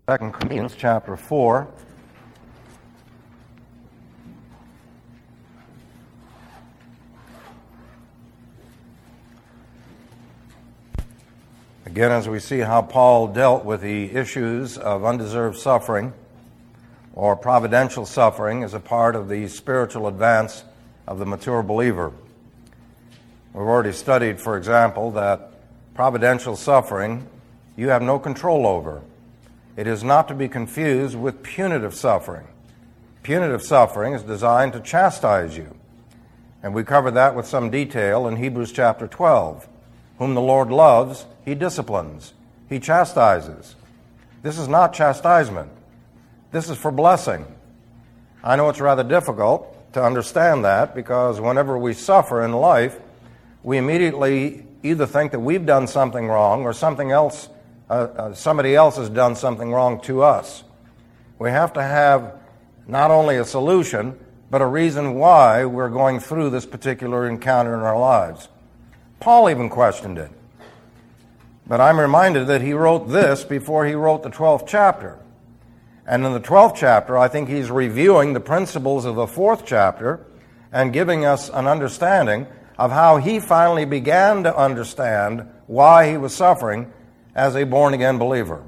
2 Corinthians chapter 4. Again, as we see how Paul dealt with the issues of undeserved suffering or providential suffering as a part of the spiritual advance of the mature believer. We've already studied, for example, that providential suffering you have no control over. It is not to be confused with punitive suffering. Punitive suffering is designed to chastise you. And we covered that with some detail in Hebrews chapter 12. Whom the Lord loves, He disciplines. He chastises. This is not chastisement. This is for blessing. I know it's rather difficult to understand that because whenever we suffer in life, we immediately either think that we've done something wrong or somebody else has done something wrong to us. We have to have not only a solution, but a reason why we're going through this particular encounter in our lives. Paul even questioned it. But I'm reminded that he wrote this before he wrote the 12th chapter. And in the 12th chapter, I think he's reviewing the principles of the 4th chapter and giving us an understanding of how he finally began to understand why he was suffering as a born-again believer.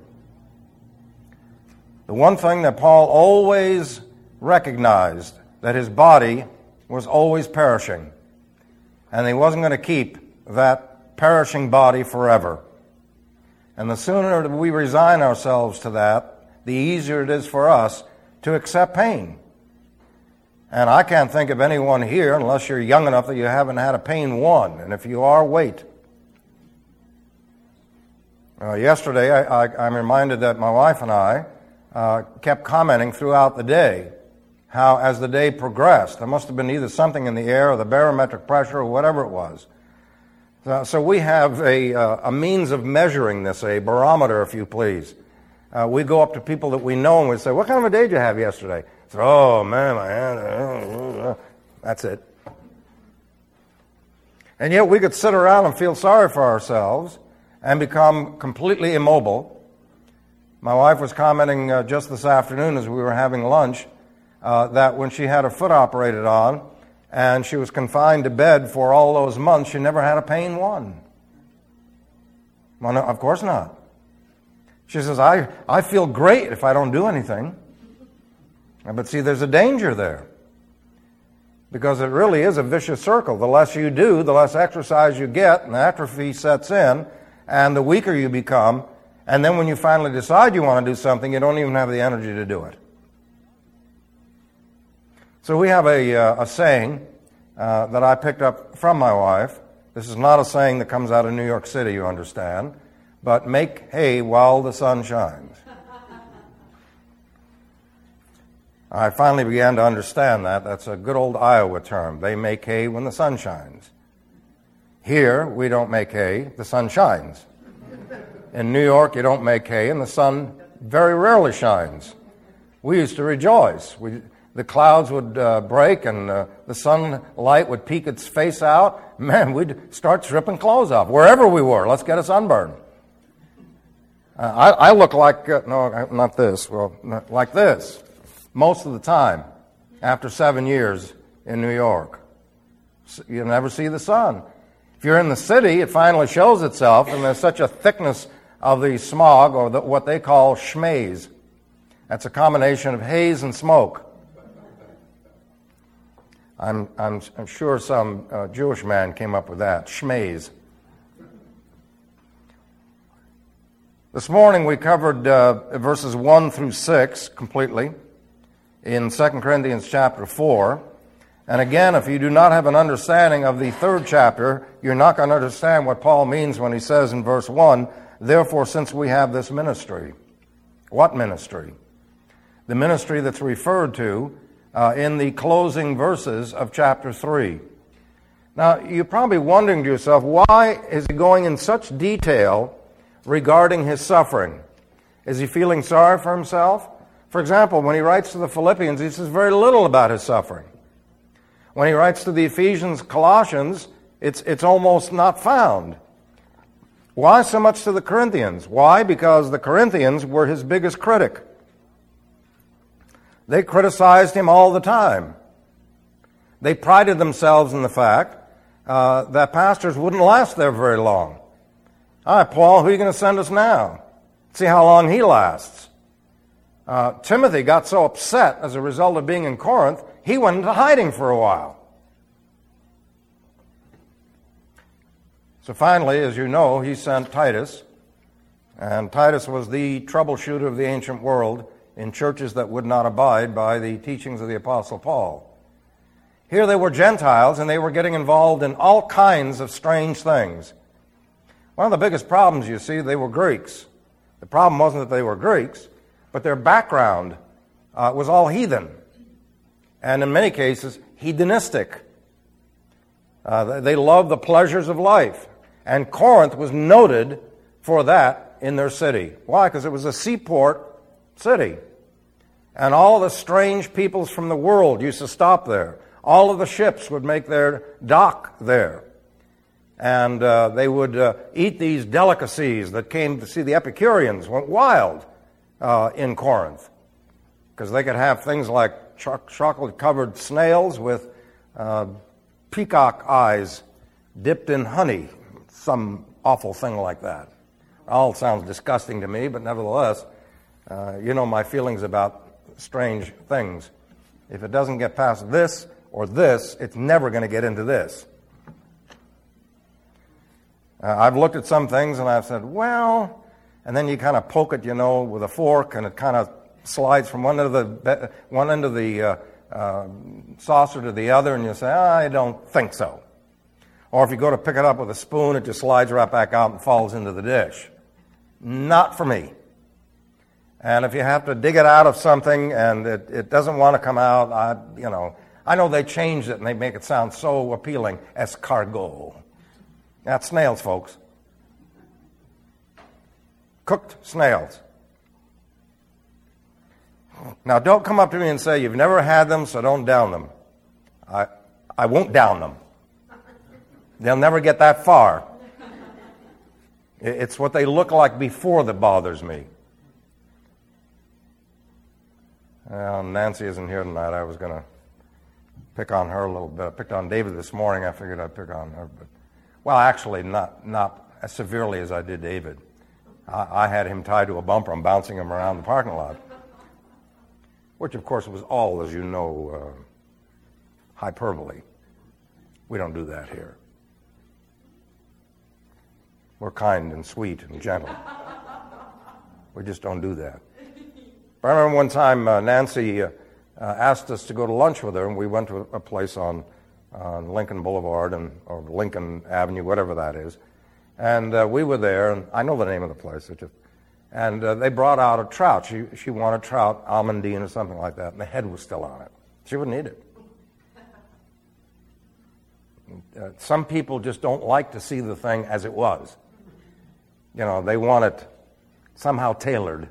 The one thing that Paul always recognized, that his body was always perishing, and he wasn't going to keep that perishing body forever. And the sooner we resign ourselves to that, the easier it is for us to accept pain. And I can't think of anyone here, unless you're young enough that you haven't had a pain one. And if you are, wait. Yesterday, I'm reminded that my wife and I kept commenting throughout the day how, as the day progressed, there must have been either something in the air or the barometric pressure or whatever it was. So we have a means of measuring this, a barometer, if you please. We go up to people that we know and we say, "What kind of a day did you have yesterday?" Say, "Oh, man, my hand." That's it. And yet we could sit around and feel sorry for ourselves and become completely immobile. My wife was commenting just this afternoon as we were having lunch that when she had her foot operated on and she was confined to bed for all those months, she never had a pain one. Well, no, of course not. She says, I feel great if I don't do anything. But see, there's a danger there. Because it really is a vicious circle. The less you do, the less exercise you get, and atrophy sets in, and the weaker you become. And then when you finally decide you want to do something, you don't even have the energy to do it. So we have a saying that I picked up from my wife. This is not a saying that comes out of New York City, you understand. But make hay while the sun shines. I finally began to understand that. That's a good old Iowa term. They make hay when the sun shines. Here, we don't make hay, the sun shines. In New York, you don't make hay, and the sun very rarely shines. We used to rejoice. The clouds would break, and the sunlight would peek its face out. Man, we'd start stripping clothes off. Wherever we were, let's get a sunburn. I look like, no, not this, well, like this, most of the time, after 7 years in New York. You never see the sun. If you're in the city, it finally shows itself, and there's such a thickness of the smog, or what they call schmaze. That's a combination of haze and smoke. I'm sure some Jewish man came up with that, schmaze. This morning we covered verses 1 through 6 completely in 2 Corinthians chapter 4. And again, if you do not have an understanding of the 3rd chapter, you're not going to understand what Paul means when he says in verse 1, "Therefore, since we have this ministry." What ministry? The ministry that's referred to in the closing verses of chapter 3. Now, you're probably wondering to yourself, why is he going in such detail regarding his suffering? Is he feeling sorry for himself? For example, when he writes to the Philippians, he says very little about his suffering. When he writes to the Ephesians, Colossians, it's almost not found. Why so much to the Corinthians? Why? Because the Corinthians were his biggest critic. They criticized him all the time. They prided themselves in the fact that pastors wouldn't last there very long. All right, Paul, who are you going to send us now? See how long he lasts. Timothy got so upset as a result of being in Corinth, he went into hiding for a while. So finally, as you know, he sent Titus, and Titus was the troubleshooter of the ancient world in churches that would not abide by the teachings of the Apostle Paul. Here they were Gentiles, and they were getting involved in all kinds of strange things. One of the biggest problems, you see, they were Greeks. The problem wasn't that they were Greeks, but their background was all heathen, and in many cases, hedonistic. They loved the pleasures of life, and Corinth was noted for that in their city. Why? Because it was a seaport city, and all the strange peoples from the world used to stop there. All of the ships would make their dock there, and they would eat these delicacies that came to see the Epicureans went wild in Corinth, because they could have things like chocolate-covered snails with peacock eyes dipped in honey, some awful thing like that. All sounds disgusting to me, but nevertheless, you know my feelings about strange things. If it doesn't get past this or this, it's never going to get into this. I've looked at some things and I've said, well, and then you kind of poke it, with a fork, and it kind of slides from one end of the saucer to the other, and you say, I don't think so. Or if you go to pick it up with a spoon, it just slides right back out and falls into the dish. Not for me. And if you have to dig it out of something and it doesn't want to come out, I know they changed it and they make it sound so appealing. Escargot. That's snails, folks. Cooked snails. Now, don't come up to me and say, you've never had them, so don't down them. I won't down them. They'll never get that far. It's what they look like before that bothers me. Well, Nancy isn't here tonight. I was going to pick on her a little bit. I picked on David this morning. I figured I'd pick on her. Well, actually, not as severely as I did David. I had him tied to a bumper and bouncing him around the parking lot, which, of course, was all, as you know, hyperbole. We don't do that here. We're kind and sweet and gentle. We just don't do that. I remember one time Nancy asked us to go to lunch with her, and we went to a place on Lincoln Boulevard or Lincoln Avenue, whatever that is. And we were there, and I know the name of the place. And they brought out a trout. She wanted trout, almondine or something like that, and the head was still on it. She wouldn't eat it. Some people just don't like to see the thing as it was. They want it somehow tailored.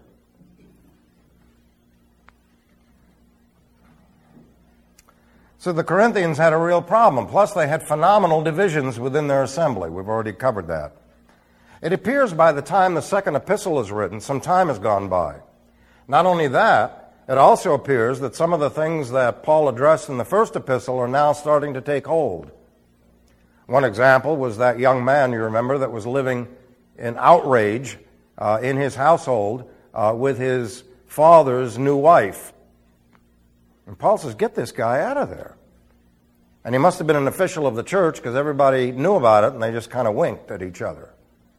So the Corinthians had a real problem. Plus, they had phenomenal divisions within their assembly. We've already covered that. It appears by the time the second epistle is written, some time has gone by. Not only that, it also appears that some of the things that Paul addressed in the first epistle are now starting to take hold. One example was that young man, you remember, that was living in outrage in his household with his father's new wife. And Paul says, get this guy out of there. And he must have been an official of the church because everybody knew about it and they just kind of winked at each other.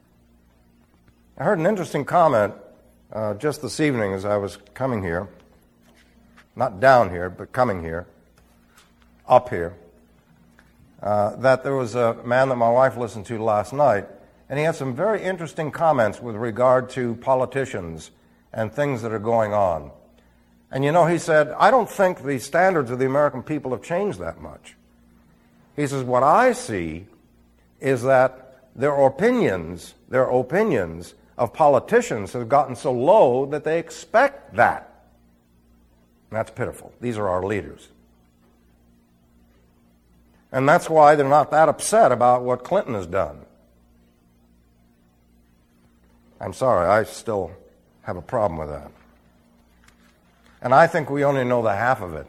I heard an interesting comment just this evening as I was coming here. Not down here, but coming here. Up here. That there was a man that my wife listened to last night, and he had some very interesting comments with regard to politicians and things that are going on. And he said, I don't think the standards of the American people have changed that much. He says, what I see is that their opinions of politicians have gotten so low that they expect that. And that's pitiful. These are our leaders. And that's why they're not that upset about what Clinton has done. I'm sorry, I still have a problem with that. And I think we only know the half of it.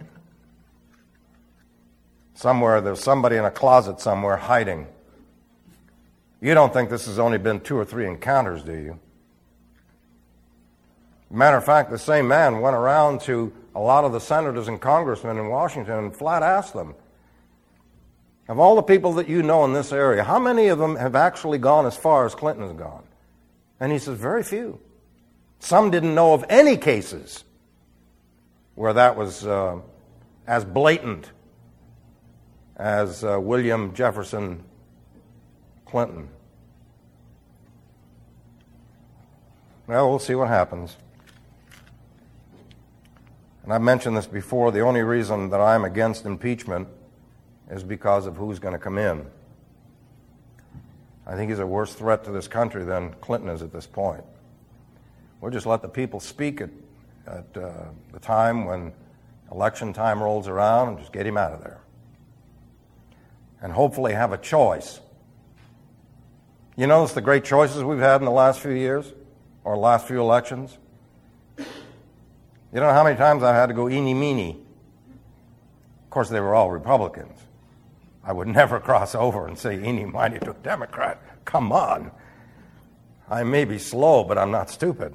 Somewhere, there's somebody in a closet somewhere hiding. You don't think this has only been 2 or 3 encounters, do you? Matter of fact, the same man went around to a lot of the senators and congressmen in Washington and flat asked them, of all the people that you know in this area, how many of them have actually gone as far as Clinton has gone? And he says, very few. Some didn't know of any cases where that was as blatant as William Jefferson Clinton. Well, we'll see what happens. And I've mentioned this before, the only reason that I'm against impeachment is because of who's going to come in. I think he's a worse threat to this country than Clinton is at this point. We'll just let the people speak at the time when election time rolls around and just get him out of there. And hopefully have a choice. You notice the great choices we've had in the last few years, or last few elections? You know how many times I had to go eeny meeny? Of course, they were all Republicans. I would never cross over and say eeny miny to a Democrat. Come on. I may be slow, but I'm not stupid.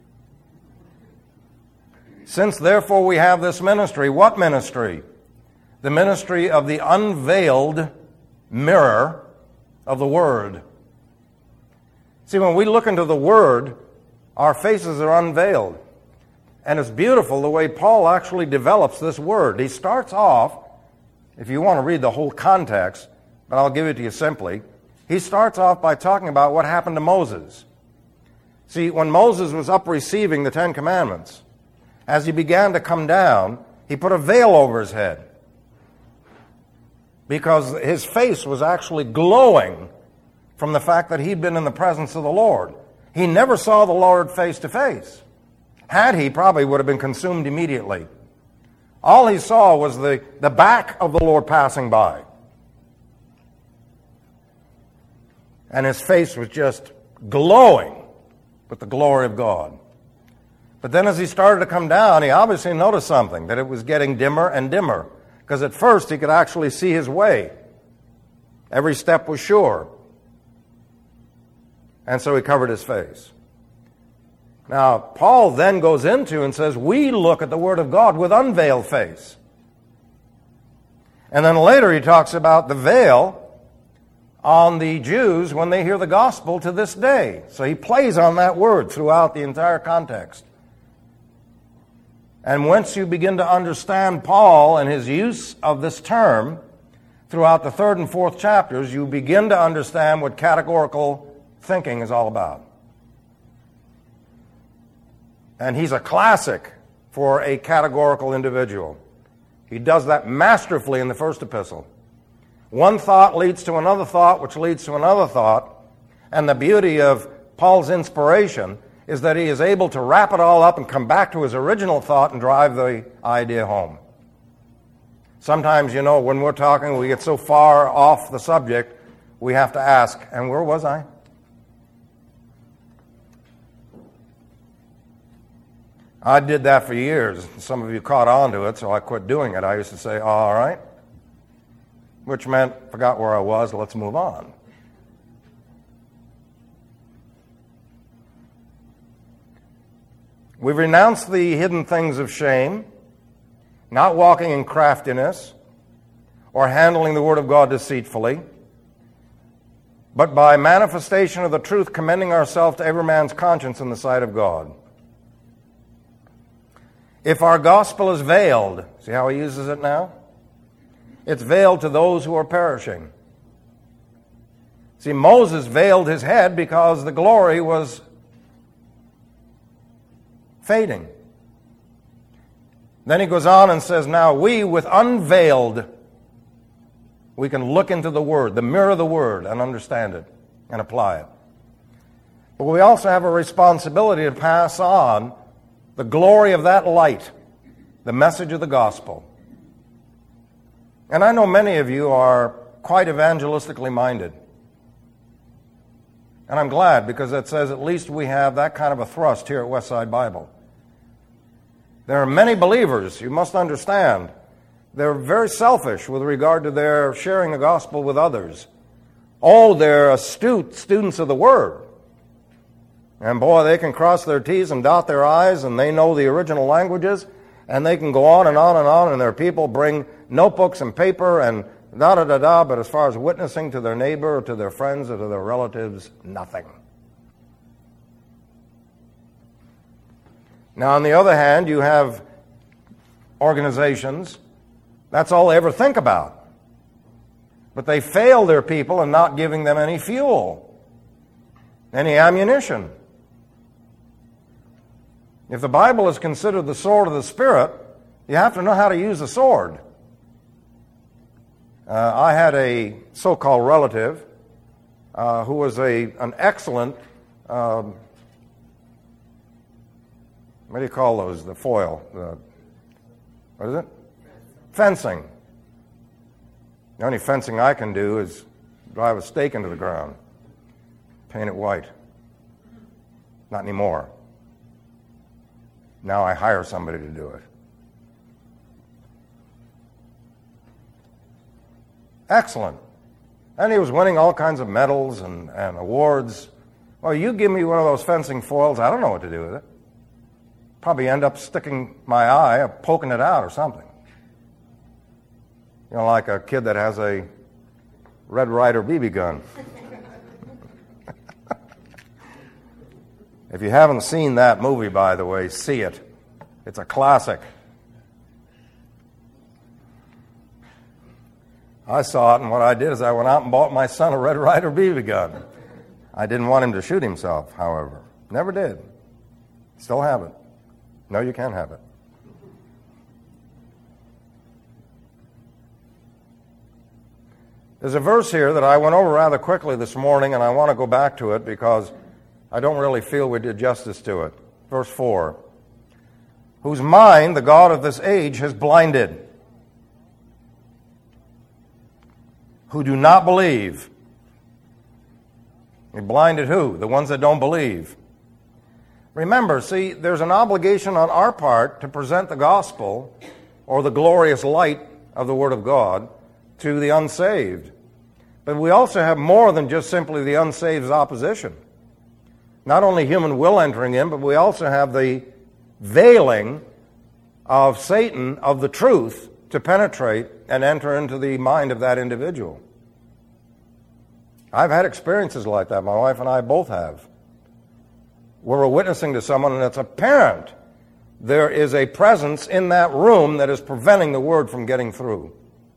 Since, therefore, we have this ministry, what ministry? The ministry of the unveiled mirror of the Word. See, when we look into the Word, our faces are unveiled. And it's beautiful the way Paul actually develops this Word. He starts off, if you want to read the whole context, but I'll give it to you simply, he starts off by talking about what happened to Moses. See, when Moses was up receiving the 10 Commandments, as he began to come down, he put a veil over his head because his face was actually glowing from the fact that he'd been in the presence of the Lord. He never saw the Lord face to face. Had he, probably would have been consumed immediately. All he saw was the back of the Lord passing by. And his face was just glowing with the glory of God. But then as he started to come down, he obviously noticed something, that it was getting dimmer and dimmer. Because at first he could actually see his way. Every step was sure. And so he covered his face. Now, Paul then goes into and says, we look at the Word of God with unveiled face. And then later he talks about the veil on the Jews when they hear the gospel to this day. So he plays on that word throughout the entire context. And once you begin to understand Paul and his use of this term throughout the 3rd and 4th chapters, you begin to understand what categorical thinking is all about. And he's a classic for a categorical individual. He does that masterfully in the first epistle. One thought leads to another thought, which leads to another thought. And the beauty of Paul's inspiration is that he is able to wrap it all up and come back to his original thought and drive the idea home. Sometimes, you know, when we're talking, we get so far off the subject, we have to ask, and where was I? I did that for years. Some of you caught on to it, so I quit doing it. I used to say, all right, which meant, forgot where I was, let's move on. We've renounced the hidden things of shame, not walking in craftiness or handling the Word of God deceitfully, but by manifestation of the truth, commending ourselves to every man's conscience in the sight of God. If our gospel is veiled, see how he uses it now? It's veiled to those who are perishing. See, Moses veiled his head because the glory was fading. Then he goes on and says, now we with unveiled, we can look into the Word, the mirror of the Word, and understand it and apply it. But we also have a responsibility to pass on the glory of that light, the message of the gospel. And I know many of you are quite evangelistically minded. And I'm glad, because it says at least we have that kind of a thrust here at Westside Bible. There are many believers, you must understand, they're very selfish with regard to their sharing the gospel with others. Oh, they're astute students of the Word. And boy, they can cross their T's and dot their I's, and they know the original languages, and they can go on and on and on, and their people bring notebooks and paper and da-da-da-da, but as far as witnessing to their neighbor or to their friends or to their relatives, nothing. Now, on the other hand, you have organizations, that's all they ever think about. But they fail their people in not giving them any fuel, any ammunition. If the Bible is considered the sword of the Spirit, you have to know how to use the sword. I had a so-called relative who was an excellent, what do you call those, the foil? What is it? Fencing. The only fencing I can do is drive a stake into the ground, paint it white. Not anymore. Now I hire somebody to do it. Excellent. And he was winning all kinds of medals and awards. Well, you give me one of those fencing foils, I don't know what to do with it. Probably end up sticking my eye or poking it out or something. You know, like a kid that has a Red Ryder BB gun. If you haven't seen that movie, by the way, see it. It's a classic. I saw it, and what I did is I went out and bought my son a Red Ryder BB gun. I didn't want him to shoot himself, however. Never did. Still have it. No, you can't have it. There's a verse here that I went over rather quickly this morning, and I want to go back to it because I don't really feel we did justice to it. Verse 4. Whose mind the God of this age has blinded, who do not believe. He blinded who? The ones that don't believe. Remember, see, there's an obligation on our part to present the gospel or the glorious light of the Word of God to the unsaved. But we also have more than just simply the unsaved's opposition. Not only human will entering in, but we also have the veiling of Satan of the truth to penetrate and enter into the mind of that individual. I've had experiences like that. My wife and I both have. Where we're witnessing to someone and it's apparent there is a presence in that room that is preventing the word from getting through.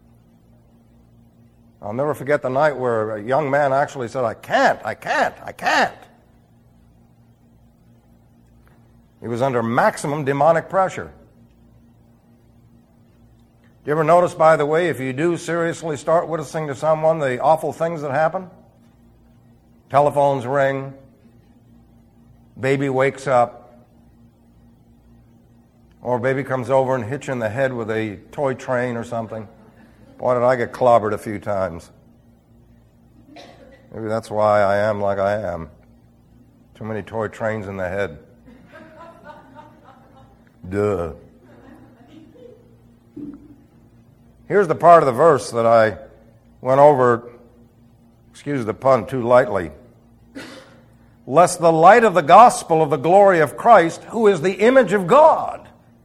I'll never forget the night where a young man actually said, I can't. He was under maximum demonic pressure. Do you ever notice, by the way, if you do seriously start witnessing to someone, the awful things that happen? Telephones ring, baby wakes up, or baby comes over and hits you in the head with a toy train or something. Boy, did I get clobbered a few times. Maybe that's why I am like I am. Too many toy trains in the head. Duh. Here's the part of the verse that I went over, excuse the pun, too lightly. Lest the light of the gospel of the glory of Christ, who is the image of God.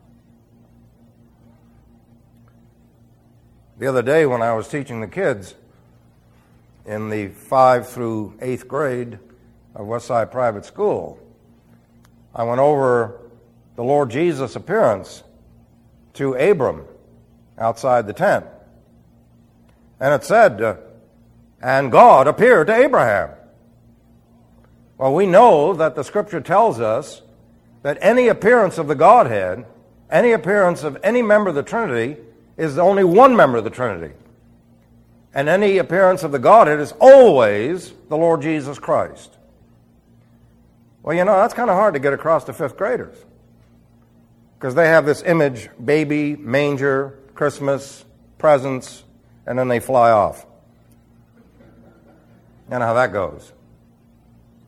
The other day when I was teaching the kids in the 5th through 8th grade of Westside Private School, I went over the Lord Jesus' appearance to Abram outside the tent. And it said, and God appeared to Abraham. Well, we know that the Scripture tells us that any appearance of the Godhead, any appearance of any member of the Trinity, is only one member of the Trinity. And any appearance of the Godhead is always the Lord Jesus Christ. Well, you know, that's kind of hard to get across to 5th graders. Because they have this image, baby, manger, Christmas, presents, and then they fly off. You know how that goes.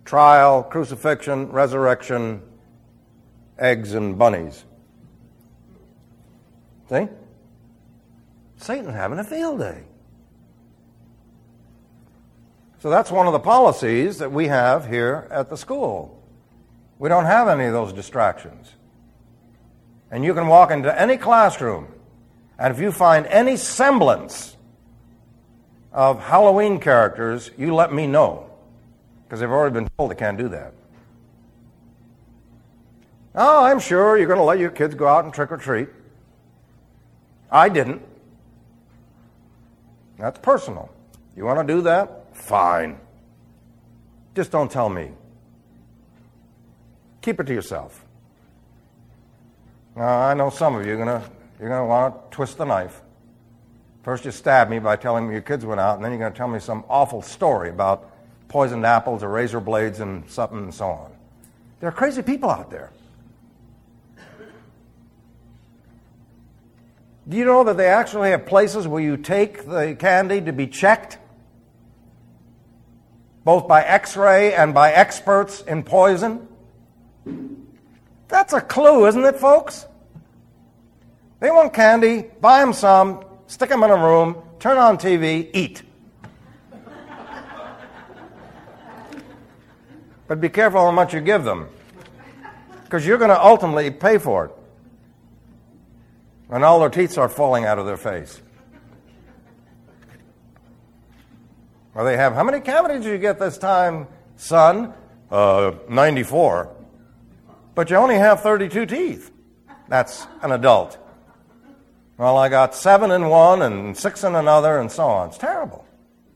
trial, crucifixion, resurrection, eggs and bunnies. See? Satan's having a field day. So that's one of the policies that we have here at the school. We don't have any of those distractions. And you can walk into any classroom, and if you find any semblance of Halloween characters, you let me know, because they've already been told they can't do that. Oh, I'm sure you're going to let your kids go out and trick or treat. I didn't. That's personal. You want to do that? Fine. Just don't tell me. Keep it to yourself. Now, I know some of you you're gonna want to twist the knife. First you stab me by telling me your kids went out, and then you're going to tell me some awful story about poisoned apples or razor blades and something and so on. There are crazy people out there. Do you know that they actually have places where you take the candy to be checked? Both by X-ray and by experts in poison? That's a clue, isn't it, folks? They want candy, buy them some, stick them in a room, turn on TV, eat. But be careful how much you give them, because you're going to ultimately pay for it when all their teeth start falling out of their face. Or they have, how many cavities did you get this time, son? 94. But you only have 32 teeth. That's an adult. Well, I got 7 in one and 6 in another and so on. It's terrible.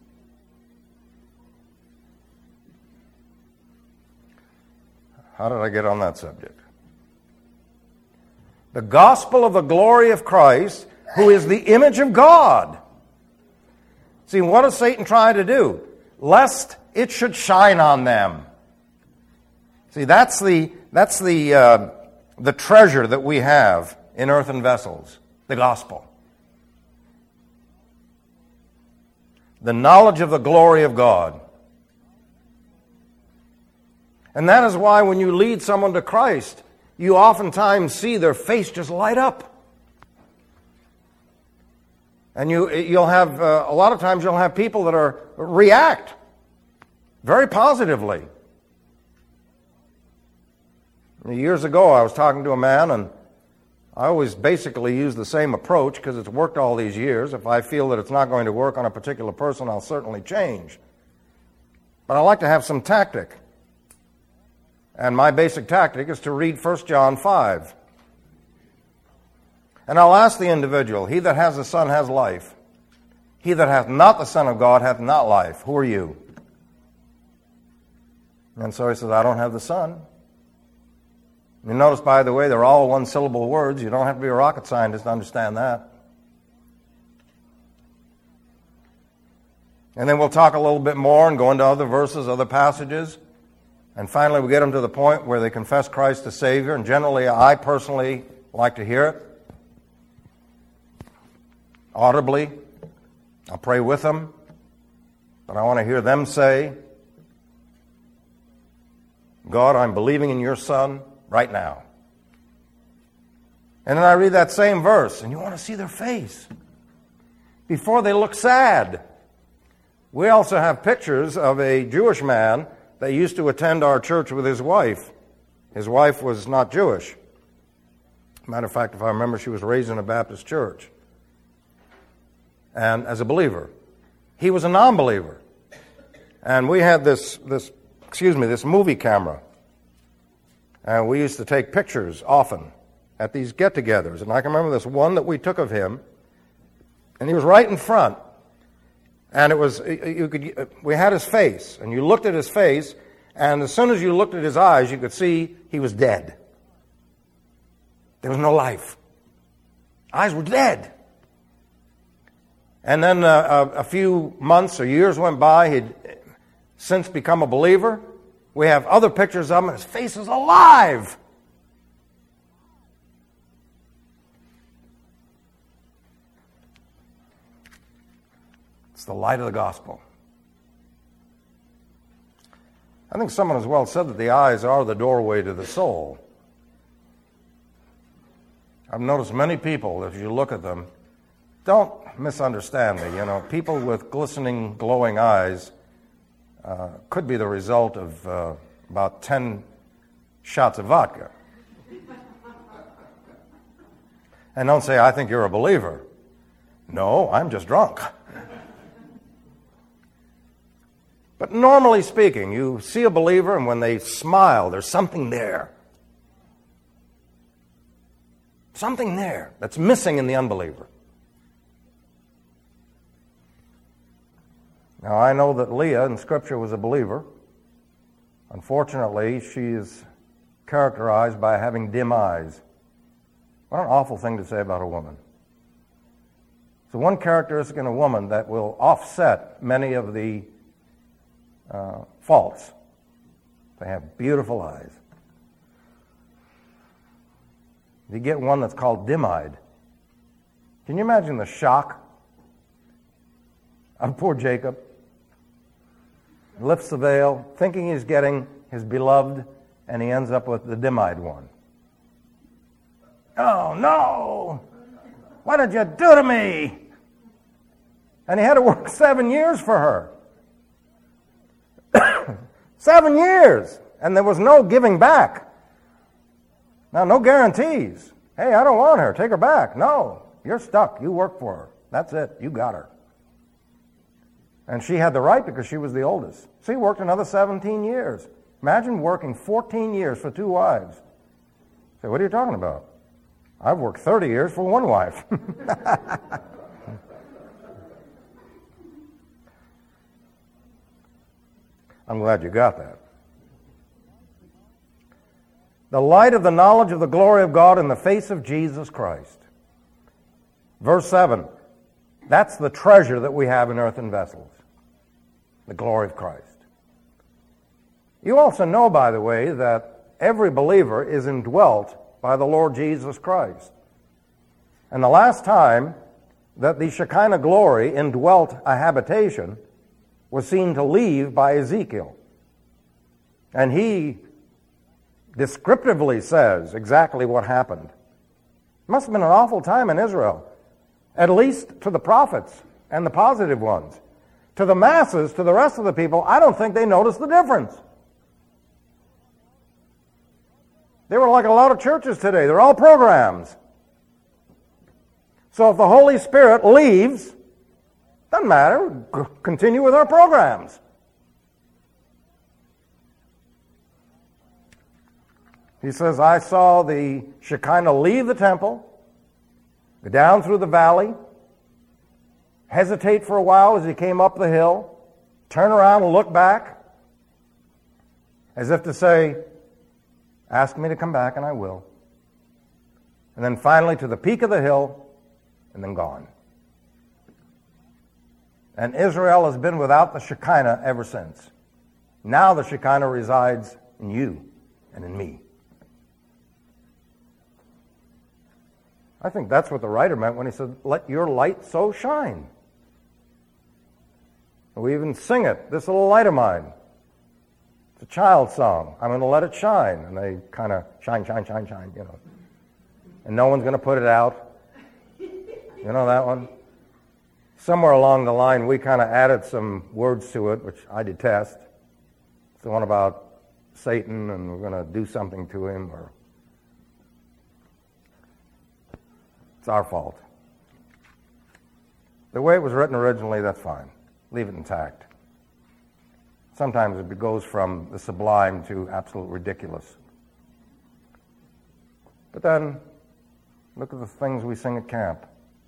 How did I get on that subject? The gospel of the glory of Christ, who is the image of God. See, what does Satan try to do? Lest it should shine on them. See, that's the treasure that we have in earthen vessels, the gospel. The knowledge of the glory of God. And that is why when you lead someone to Christ, you oftentimes see their face just light up. And you'll have, a lot of times you'll have people that react very positively. Years ago, I was talking to a man, and I always basically use the same approach because it's worked all these years. If I feel that it's not going to work on a particular person, I'll certainly change. But I like to have some tactic. And my basic tactic is to read 1 John 5. And I'll ask the individual, he that has the Son has life. He that hath not the Son of God hath not life. Who are you? And so he says, I don't have the Son. You notice, by the way, they're all one-syllable words. You don't have to be a rocket scientist to understand that. And then we'll talk a little bit more and go into other verses, other passages. And finally, we get them to the point where they confess Christ as Savior. And generally, I personally like to hear it audibly. I'll pray with them. But I want to hear them say, God, I'm believing in your Son right now. And then I read that same verse, and you want to see their face before they look sad. We also have pictures of a Jewish man that used to attend our church with his wife. His wife was not Jewish. Matter of fact, if I remember, she was raised in a Baptist church. And as a believer. He was a non-believer. And we had this movie camera. And we used to take pictures often at these get-togethers. And I can remember this one that we took of him. And he was right in front. And it was, we had his face. And you looked at his face. And as soon as you looked at his eyes, you could see he was dead. There was no life. Eyes were dead. And then a few months or years went by. He'd since become a believer. We have other pictures of him, and his face is alive. It's the light of the gospel. I think someone has well said that the eyes are the doorway to the soul. I've noticed many people, if you look at them, don't misunderstand me. People with glistening, glowing eyes could be the result of about 10 shots of vodka. And don't say, I think you're a believer. No, I'm just drunk. But normally speaking, you see a believer, and when they smile, there's something there. Something there that's missing in the unbeliever. Now, I know that Leah in Scripture was a believer. Unfortunately, she is characterized by having dim eyes. What an awful thing to say about a woman. So one characteristic in a woman that will offset many of the faults. They have beautiful eyes. You get one that's called dim-eyed. Can you imagine the shock of poor Jacob? He lifts the veil, thinking he's getting his beloved, and he ends up with the dim-eyed one. Oh, no! What did you do to me? And he had to work 7 years for her. 7 years! And there was no giving back. Now, no guarantees. Hey, I don't want her. Take her back. No, you're stuck. You work for her. That's it. You got her. And she had the right because she was the oldest. She worked another 17 years. Imagine working 14 years for 2 wives. Say, what are you talking about? I've worked 30 years for 1 wife. I'm glad you got that. The light of the knowledge of the glory of God in the face of Jesus Christ. Verse 7, that's the treasure that we have in earthen vessels, the glory of Christ. You also know, by the way, that every believer is indwelt by the Lord Jesus Christ. And the last time that the Shekinah glory indwelt a habitation was seen to leave by Ezekiel. And he descriptively says exactly what happened. It must have been an awful time in Israel, at least to the prophets and the positive ones. To the masses, to the rest of the people, I don't think they noticed the difference. They were like a lot of churches today. They're all programs. So if the Holy Spirit leaves, doesn't matter. Continue with our programs. He says, I saw the Shekinah leave the temple, go down through the valley, hesitate for a while as he came up the hill, turn around and look back, as if to say, ask me to come back and I will. And then finally to the peak of the hill, and then gone. And Israel has been without the Shekinah ever since. Now the Shekinah resides in you and in me. I think that's what the writer meant when he said, let your light so shine. We even sing it, this little light of mine. It's a child's song. I'm going to let it shine. And they kind of shine, shine, shine, shine, you know. And no one's going to put it out. You know that one? Somewhere along the line, we kind of added some words to it, which I detest. It's the one about Satan and we're going to do something to him, or it's our fault. The way it was written originally, that's fine. Leave it intact. Sometimes it goes from the sublime to absolute ridiculous. But then, look at the things we sing at camp.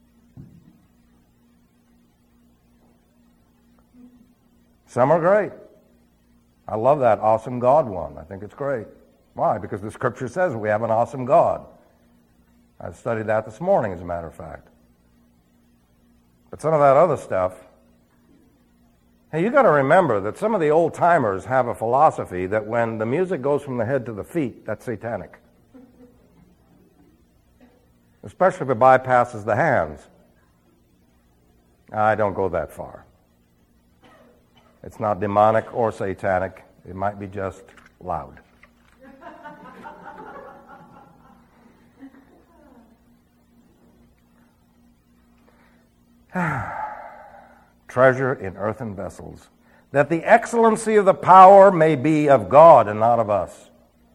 Some are great. I love that awesome God one. I think it's great. Why? Because the Scripture says we have an awesome God. I studied that this morning, as a matter of fact. But some of that other stuff, hey, you got to remember that some of the old-timers have a philosophy that when the music goes from the head to the feet, that's satanic. Especially if it bypasses the hands. I don't go that far. It's not demonic or satanic. It might be just loud. Treasure in earthen vessels, that the excellency of the power may be of God and not of us.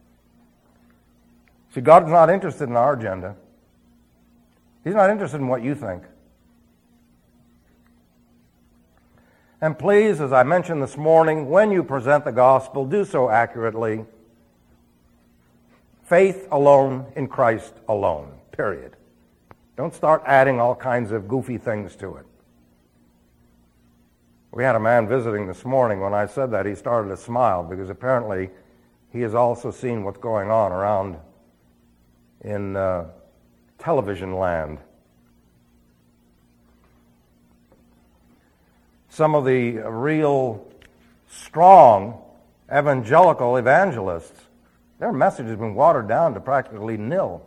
See, God is not interested in our agenda. He's not interested in what you think. And please, as I mentioned this morning, when you present the gospel, do so accurately. Faith alone in Christ alone, period. Don't start adding all kinds of goofy things to it. We had a man visiting this morning. When I said that, he started to smile because apparently he has also seen what's going on around in television land. Some of the real strong evangelical evangelists, their message has been watered down to practically nil.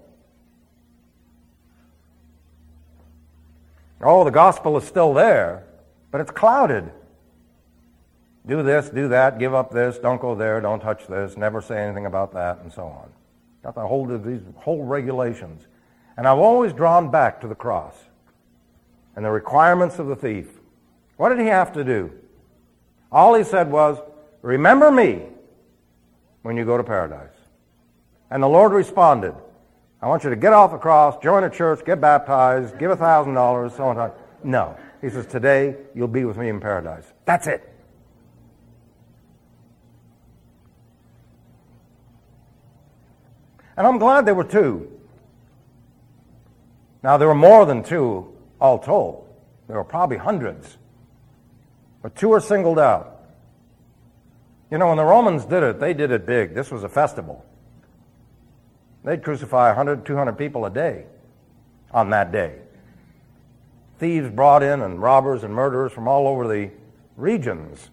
Oh, the gospel is still there, but it's clouded. Do this, do that, give up this, don't go there, don't touch this, never say anything about that, and so on. Got the hold of these whole regulations. And I've always drawn back to the cross and the requirements of the thief. What did he have to do? All he said was, remember me when you go to paradise. And the Lord responded, I want you to get off the cross, join a church, get baptized, give $1,000, so on. No. He says, today you'll be with me in paradise. That's it. And I'm glad there were two. Now, there were more than two, all told. There were probably hundreds. But two are singled out. You know, when the Romans did it, they did it big. This was a festival. They'd crucify 100, 200 people a day on that day. Thieves brought in and robbers and murderers from all over the regions.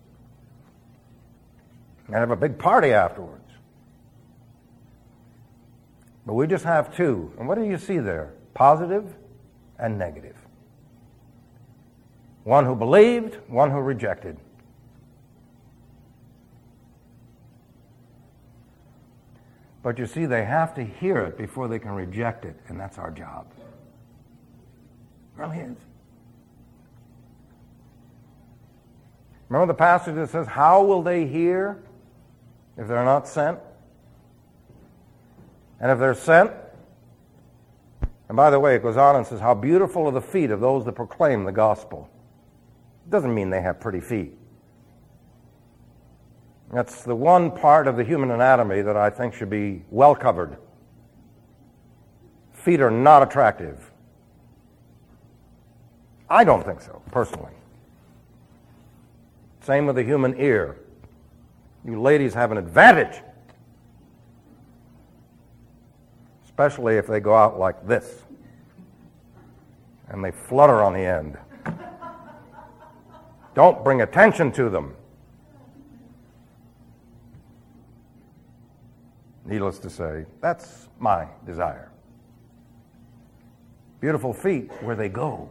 And have a big party afterwards. But we just have two. And what do you see there? Positive and negative. One who believed, one who rejected. But you see, they have to hear it before they can reject it, and that's our job. It really is. Remember the passage that says, how will they hear if they're not sent? And if they're sent, and by the way, it goes on and says, how beautiful are the feet of those that proclaim the gospel. It doesn't mean they have pretty feet. That's the one part of the human anatomy that I think should be well covered. Feet are not attractive. I don't think so, personally. Same with the human ear. You ladies have an advantage. Especially if they go out like this. And they flutter on the end. Don't bring attention to them. Needless to say, that's my desire. Beautiful feet where they go.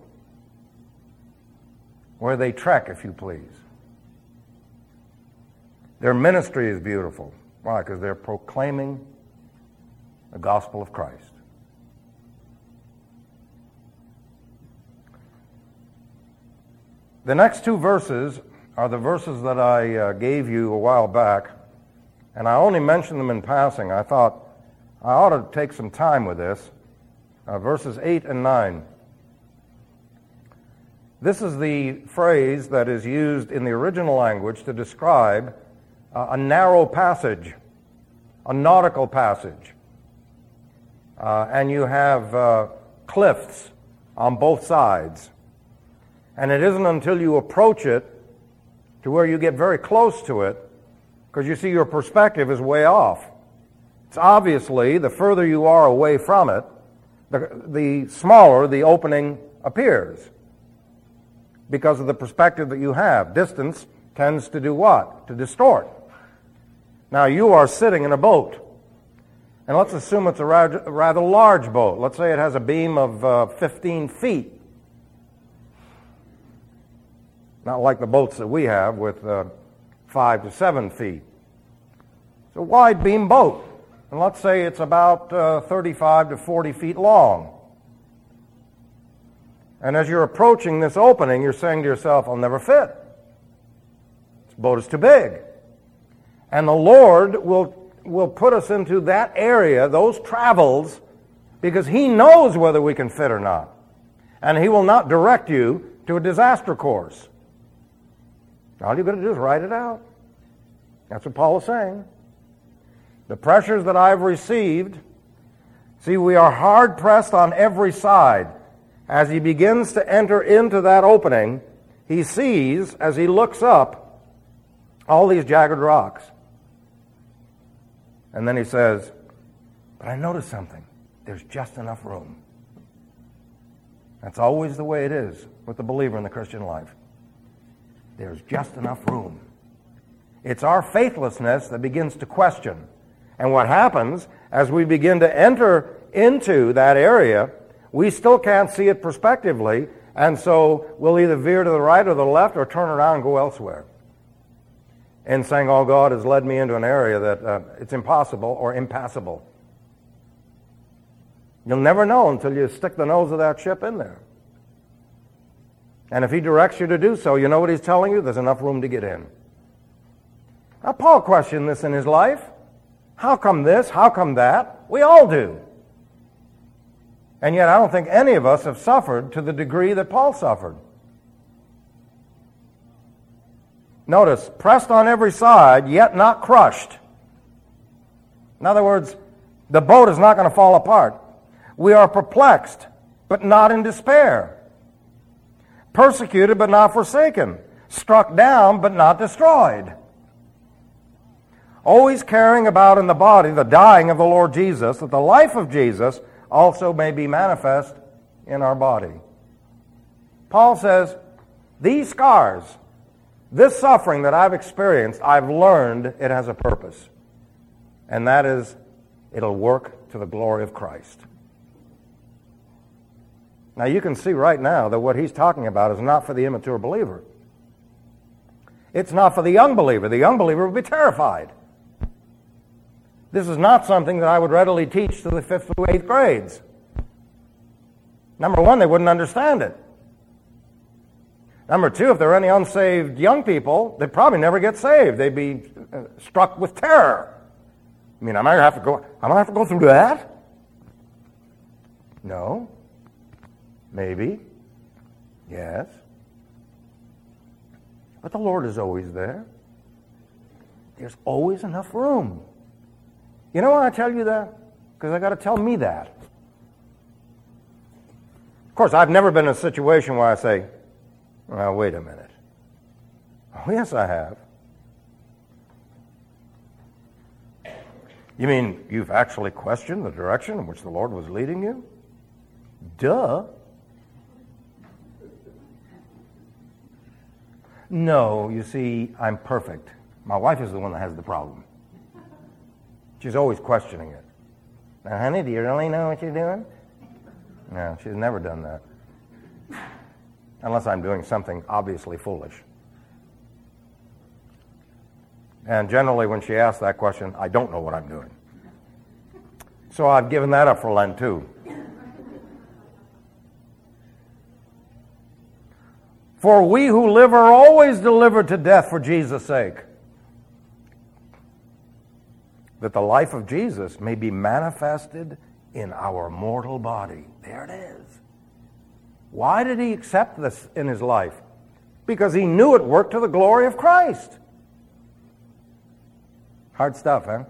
Where they trek, if you please. Their ministry is beautiful. Why? Because they're proclaiming the gospel of Christ. The next two verses are the verses that I gave you a while back, and I only mentioned them in passing. I thought I ought to take some time with this. Verses 8 and 9. This is the phrase that is used in the original language to describe a narrow passage, a nautical passage. And you have cliffs on both sides. And it isn't until you approach it to where you get very close to it, because you see your perspective is way off. It's obviously, the further you are away from it, the smaller the opening appears because of the perspective that you have. Distance tends to do what? To distort. Now, you are sitting in a boat. And let's assume it's a rather large boat. Let's say it has a beam of 15 feet. Not like the boats that we have with 5 to 7 feet. It's a wide beam boat. And let's say it's about 35 to 40 feet long. And as you're approaching this opening, you're saying to yourself, I'll never fit. This boat is too big. And the Lord will put us into that area, those travels, because He knows whether we can fit or not. And He will not direct you to a disaster course. All you've got to do is write it out. That's what Paul is saying. The pressures that I've received, see, we are hard pressed on every side. As he begins to enter into that opening, he sees, as he looks up, all these jagged rocks. And then he says, but I noticed something. There's just enough room. That's always the way it is with the believer in the Christian life. There's just enough room. It's our faithlessness that begins to question. And what happens as we begin to enter into that area, we still can't see it prospectively, and so we'll either veer to the right or the left or turn around and go elsewhere. And saying, oh, God has led me into an area that it's impossible or impassable. You'll never know until you stick the nose of that ship in there. And if He directs you to do so, you know what He's telling you? There's enough room to get in. Now, Paul questioned this in his life. How come this? How come that? We all do. And yet I don't think any of us have suffered to the degree that Paul suffered. Notice, pressed on every side, yet not crushed. In other words, the boat is not going to fall apart. We are perplexed, but not in despair. Persecuted, but not forsaken. Struck down, but not destroyed. Always carrying about in the body the dying of the Lord Jesus, that the life of Jesus also may be manifest in our body. Paul says, these scars, this suffering that I've experienced, I've learned it has a purpose. And that is, it'll work to the glory of Christ. Now you can see right now that what he's talking about is not for the immature believer. It's not for the young believer. The young believer will be terrified. This is not something that I would readily teach to the 5th through 8th grades. Number one, they wouldn't understand it. Number two, if there are any unsaved young people, they'd probably never get saved. They'd be struck with terror. I mean, I'm going to have to go through that? No. Maybe. Yes. But the Lord is always there. There's always enough room. You know why I tell you that? Because I got to tell me that. Of course, I've never been in a situation where I say, well, wait a minute. Oh, yes, I have. You mean you've actually questioned the direction in which the Lord was leading you? Duh. No, you see, I'm perfect. My wife is the one that has the problem. She's always questioning it. Now, honey, do you really know what you're doing? No, she's never done that. Unless I'm doing something obviously foolish. And generally when she asks that question, I don't know what I'm doing. So I've given that up for Lent too. For we who live are always delivered to death for Jesus' sake, that the life of Jesus may be manifested in our mortal body. There it is. Why did he accept this in his life? Because he knew it worked to the glory of Christ. Hard stuff, huh?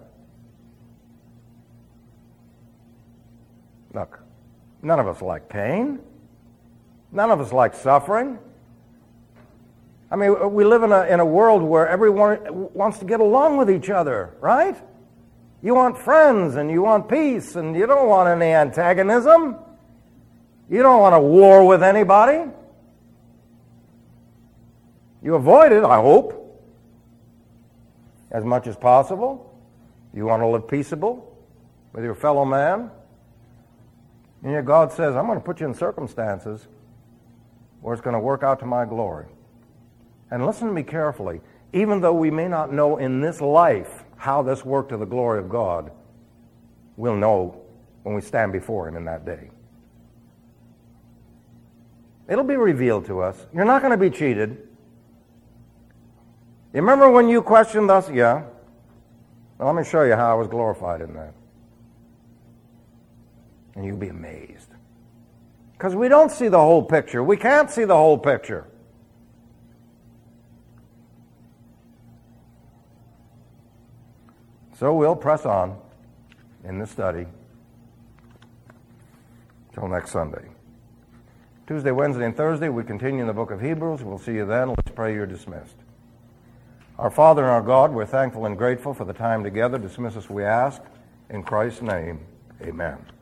Look, none of us like pain. None of us like suffering. I mean, we live in a world where everyone wants to get along with each other, right? You want friends and you want peace and you don't want any antagonism. You don't want a war with anybody. You avoid it, I hope, as much as possible. You want to live peaceable with your fellow man. And yet God says, I'm going to put you in circumstances where it's going to work out to my glory. And listen to me carefully. Even though we may not know in this life how this worked to the glory of God, we'll know when we stand before Him in that day. It'll be revealed to us. You're not going to be cheated. You remember when you questioned us? Yeah. Well, let me show you how I was glorified in that. And you'll be amazed. Because we don't see the whole picture. We can't see the whole picture. So we'll press on in the study till next Sunday. Tuesday, Wednesday, and Thursday, we continue in the book of Hebrews. We'll see you then. Let's pray. You're dismissed. Our Father and our God, we're thankful and grateful for the time together. Dismiss us, we ask. In Christ's name, amen.